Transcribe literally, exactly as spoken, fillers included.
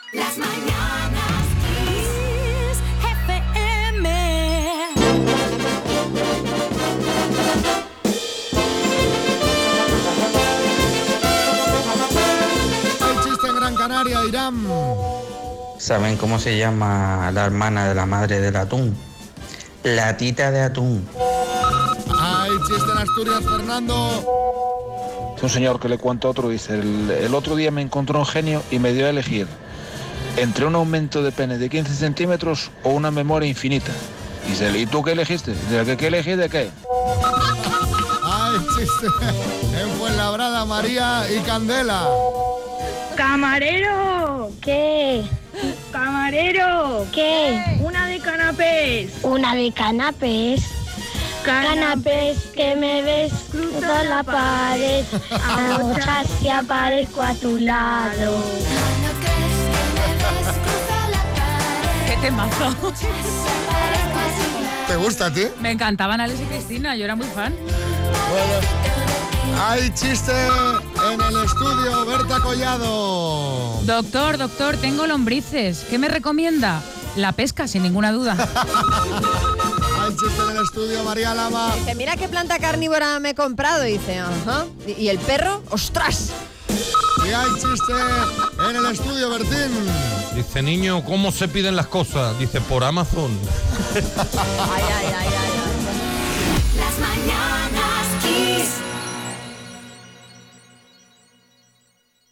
Las mañanas Kiss F M. El chiste en Gran Canaria, Irán. ¿Saben cómo se llama la hermana de la madre del atún? La tita de atún. Hay chiste en Asturias, Fernando. Un señor que le cuenta a otro, dice, el, el otro día me encontró un genio y me dio a elegir entre un aumento de pene de quince centímetros o una memoria infinita. Dice, ¿y tú qué elegiste? ¿De qué, qué elegí de qué? Hay chiste en Fuenlabrada, María y Candela. ¡Camarero! ¿Qué? ¡Camarero! ¿Qué? Una de canapés. Una de canapés. Canapés que me ves cruzo la pared. Agochas y aparezco a tu lado. ¡Qué temazo! ¿Te gusta a ti? Me encantaban Alex y Cristina, yo era muy fan. Bueno, hay chiste en el estudio, Berta Collado. Doctor, doctor, tengo lombrices. ¿Qué me recomienda? La pesca, sin ninguna duda. Hay chiste en el estudio, María Lama. Dice, mira qué planta carnívora me he comprado. Dice, ajá. ¿Y, y el perro? ¡Ostras! Y hay chiste en el estudio, Bertín. Dice, niño, ¿cómo se piden las cosas? Dice, por Amazon. Ay, ay, ay, ay, ay. Las mañanas